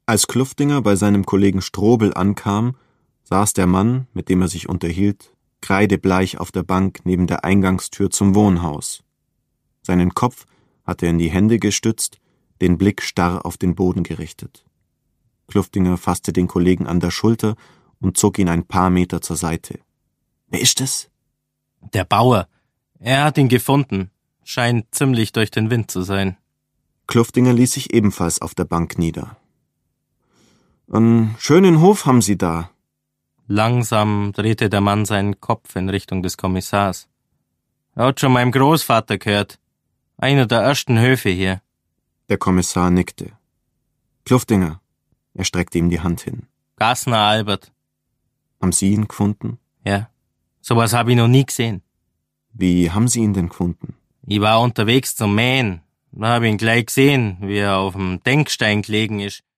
Als Kluftinger bei seinem Kollegen Strobel ankam, saß der Mann, mit dem er sich unterhielt, kreidebleich auf der Bank neben der Eingangstür zum Wohnhaus. Seinen Kopf hatte er in die Hände gestützt, den Blick starr auf den Boden gerichtet. Kluftinger fasste den Kollegen an der Schulter und zog ihn ein paar Meter zur Seite. »Wer ist es?« »Der Bauer. Er hat ihn gefunden. Scheint ziemlich durch den Wind zu sein.« Kluftinger ließ sich ebenfalls auf der Bank nieder. »Einen schönen Hof haben Sie da.« Langsam drehte der Mann seinen Kopf in Richtung des Kommissars. »Er hat schon meinem Großvater gehört. Einer der ersten Höfe hier.« Der Kommissar nickte. »Kluftinger.« Er streckte ihm die Hand hin. »Gassner Albert.« »Haben Sie ihn gefunden?« »Ja, sowas habe ich noch nie gesehen.« »Wie haben Sie ihn denn gefunden?« »Ich war unterwegs zum Mähen. Da habe ich ihn gleich gesehen, wie er auf dem Denkstein gelegen ist.